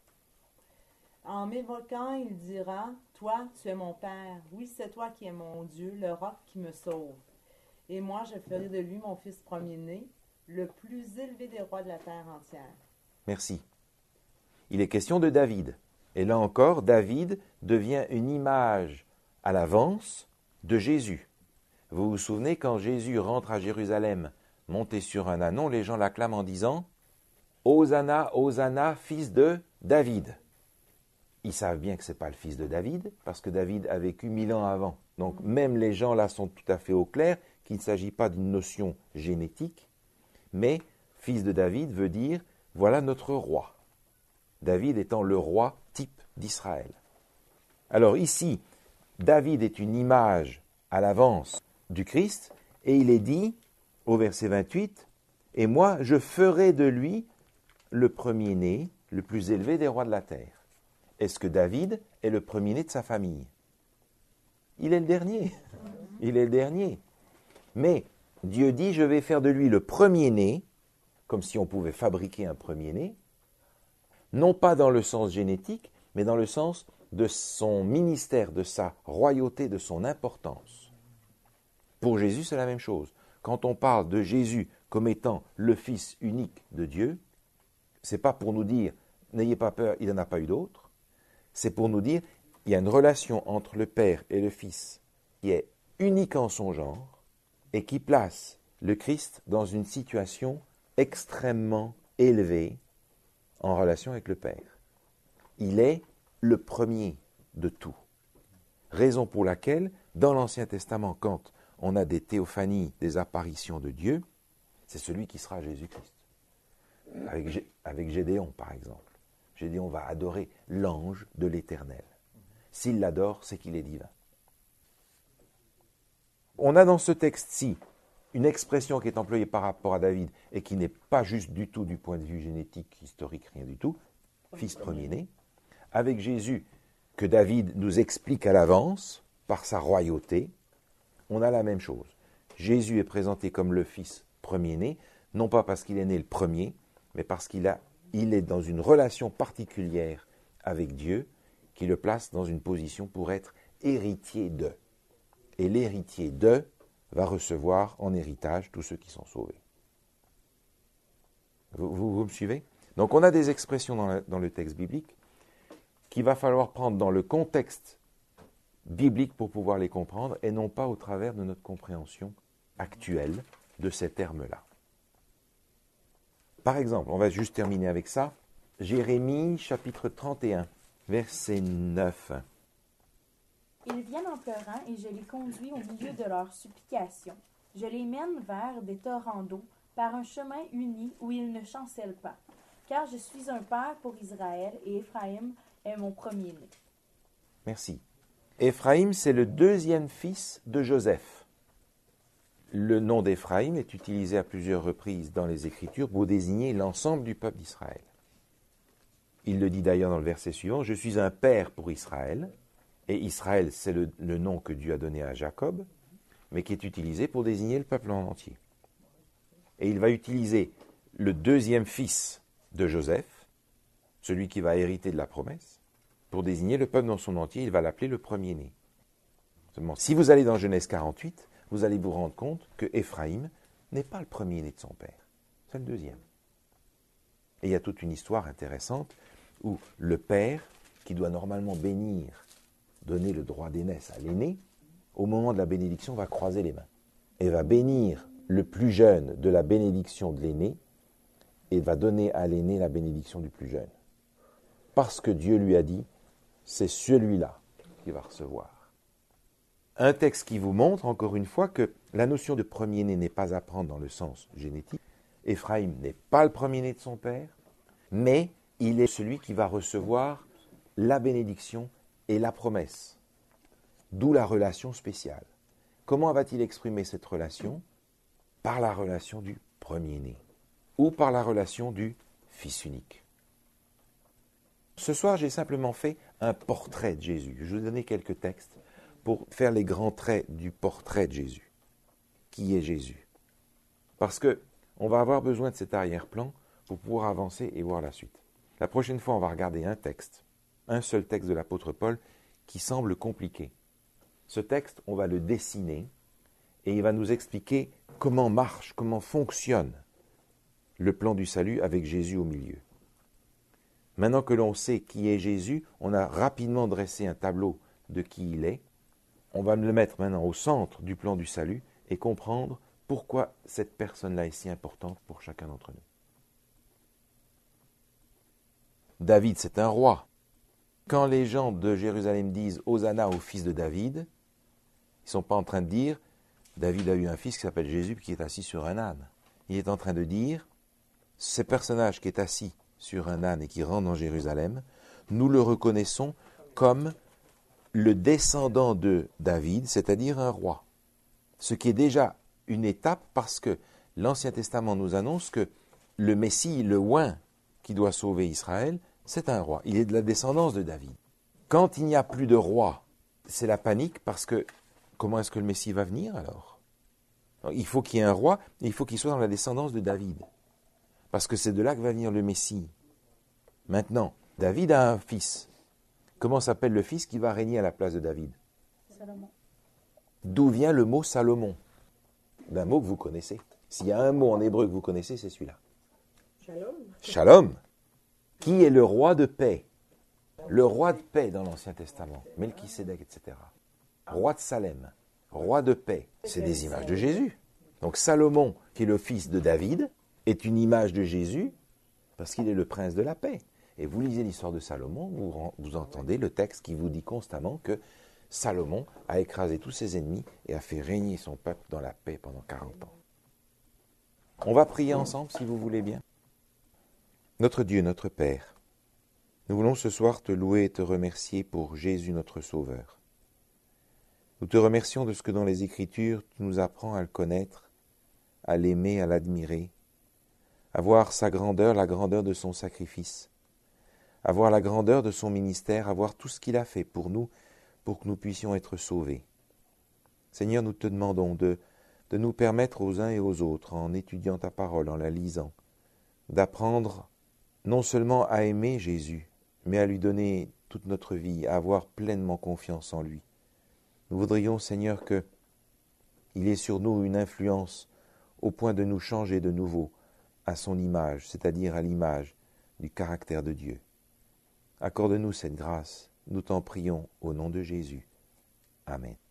« En m'évoquant, il dira, « Toi, tu es mon Père. Oui, c'est toi qui es mon Dieu, le roc qui me sauve. Et moi, je ferai de lui mon fils premier-né, le plus élevé des rois de la terre entière. » Merci. Il est question de David. Et là encore, David devient une image à l'avance de Jésus. Vous vous souvenez, quand Jésus rentre à Jérusalem, monté sur un ânon, les gens l'acclament en disant « Hosanna, Hosanna, fils de David ». Ils savent bien que ce n'est pas le fils de David, parce que David a vécu 1000 ans avant. Donc même les gens là sont tout à fait au clair qu'il ne s'agit pas d'une notion génétique, mais fils de David veut dire « voilà notre roi ». David étant le roi type d'Israël. Alors ici, David est une image à l'avance du Christ, et il est dit au verset 28, « Et moi, je ferai de lui le premier-né, le plus élevé des rois de la terre. » Est-ce que David est le premier-né de sa famille? Il est le dernier. Il est le dernier. Mais Dieu dit, je vais faire de lui le premier-né, comme si on pouvait fabriquer un premier-né, non pas dans le sens génétique, mais dans le sens de son ministère, de sa royauté, de son importance. Pour Jésus, c'est la même chose. Quand on parle de Jésus comme étant le Fils unique de Dieu, ce n'est pas pour nous dire, n'ayez pas peur, il n'en a pas eu d'autres. C'est pour nous dire, il y a une relation entre le Père et le Fils qui est unique en son genre et qui place le Christ dans une situation extrêmement élevée en relation avec le Père. Il est le premier de tout. Raison pour laquelle, dans l'Ancien Testament, quand on a des théophanies, des apparitions de Dieu, c'est celui qui sera Jésus-Christ. Avec Gédéon, par exemple. Gédéon va adorer l'ange de l'Éternel. S'il l'adore, c'est qu'il est divin. On a dans ce texte-ci une expression qui est employée par rapport à David et qui n'est pas juste du tout du point de vue génétique, historique, rien du tout, fils premier-né, avec Jésus que David nous explique à l'avance par sa royauté, on a la même chose. Jésus est présenté comme le Fils premier-né, non pas parce qu'il est né le premier, mais parce qu'il est dans une relation particulière avec Dieu qui le place dans une position pour être héritier de. Et l'héritier de va recevoir en héritage tous ceux qui sont sauvés. Vous me suivez? Donc on a des expressions dans le texte biblique qu'il va falloir prendre dans le contexte biblique pour pouvoir les comprendre et non pas au travers de notre compréhension actuelle de ces termes-là. Par exemple, on va juste terminer avec ça. Jérémie chapitre 31, verset 9. Ils viennent en pleurant et je les conduis au milieu de leurs supplications. Je les mène vers des torrents d'eau, par un chemin uni où ils ne chancellent pas. Car je suis un père pour Israël et Éphraïm est mon premier-né. Merci. Éphraïm, c'est le deuxième fils de Joseph. Le nom d'Éphraïm est utilisé à plusieurs reprises dans les Écritures pour désigner l'ensemble du peuple d'Israël. Il le dit d'ailleurs dans le verset suivant, « Je suis un père pour Israël ». Et Israël, c'est le nom que Dieu a donné à Jacob, mais qui est utilisé pour désigner le peuple en entier. Et il va utiliser le deuxième fils de Joseph, celui qui va hériter de la promesse, pour désigner le peuple dans son entier, il va l'appeler le premier-né. Seulement, si vous allez dans Genèse 48, vous allez vous rendre compte que Éphraïm n'est pas le premier-né de son père, c'est le deuxième. Et il y a toute une histoire intéressante où le père, qui doit normalement bénir, donner le droit d'aînesse à l'aîné, au moment de la bénédiction, va croiser les mains et va bénir le plus jeune de la bénédiction de l'aîné et va donner à l'aîné la bénédiction du plus jeune. Parce que Dieu lui a dit, c'est celui-là qui va recevoir. Un texte qui vous montre, encore une fois, que la notion de premier-né n'est pas à prendre dans le sens génétique. Éphraïm n'est pas le premier-né de son père, mais il est celui qui va recevoir la bénédiction et la promesse. D'où la relation spéciale. Comment va-t-il exprimer cette relation? Par la relation du premier-né ou par la relation du fils unique. Ce soir, j'ai simplement fait un portrait de Jésus. Je vais vous donner quelques textes pour faire les grands traits du portrait de Jésus. Qui est Jésus? Parce que on va avoir besoin de cet arrière-plan pour pouvoir avancer et voir la suite. La prochaine fois, on va regarder un seul texte de l'apôtre Paul qui semble compliqué. Ce texte, on va le dessiner et il va nous expliquer comment marche, comment fonctionne le plan du salut avec Jésus au milieu. Maintenant que l'on sait qui est Jésus, on a rapidement dressé un tableau de qui il est. On va le mettre maintenant au centre du plan du salut et comprendre pourquoi cette personne-là est si importante pour chacun d'entre nous. David, c'est un roi. Quand les gens de Jérusalem disent « Hosanna au fils de David », ils ne sont pas en train de dire « David a eu un fils qui s'appelle Jésus qui est assis sur un âne ». Il est en train de dire « Ce personnage qui est assis sur un âne et qui rentre dans Jérusalem, nous le reconnaissons comme le descendant de David, c'est-à-dire un roi. » Ce qui est déjà une étape parce que l'Ancien Testament nous annonce que le Messie, le oint qui doit sauver Israël, c'est un roi. Il est de la descendance de David. Quand il n'y a plus de roi, c'est la panique parce que comment est-ce que le Messie va venir alors? Il faut qu'il y ait un roi et il faut qu'il soit dans la descendance de David. Parce que c'est de là que va venir le Messie. Maintenant, David a un fils. Comment s'appelle le fils qui va régner à la place de David? Salomon. D'où vient le mot Salomon? D'un mot que vous connaissez. S'il y a un mot en hébreu que vous connaissez, c'est celui-là. Shalom. Shalom. Qui est le roi de paix? Le roi de paix dans l'Ancien Testament. Melchisédek, etc. Roi de Salem. Roi de paix. C'est des images de Jésus. Donc Salomon, qui est le fils de David, est une image de Jésus parce qu'il est le prince de la paix. Et vous lisez l'histoire de Salomon, vous entendez le texte qui vous dit constamment que Salomon a écrasé tous ses ennemis et a fait régner son peuple dans la paix pendant 40 ans. On va prier ensemble, si vous voulez bien. Notre Dieu, notre Père, nous voulons ce soir te louer et te remercier pour Jésus notre Sauveur. Nous te remercions de ce que dans les Écritures tu nous apprends à le connaître, à l'aimer, à l'admirer, à voir sa grandeur, la grandeur de son sacrifice, à voir la grandeur de son ministère, à voir tout ce qu'il a fait pour nous que nous puissions être sauvés. Seigneur, nous te demandons de nous permettre aux uns et aux autres, en étudiant ta parole, en la lisant, d'apprendre non seulement à aimer Jésus, mais à lui donner toute notre vie, à avoir pleinement confiance en lui. Nous voudrions, Seigneur, qu'il ait sur nous une influence au point de nous changer de nouveau à son image, c'est-à-dire à l'image du caractère de Dieu. Accorde-nous cette grâce, nous t'en prions au nom de Jésus. Amen.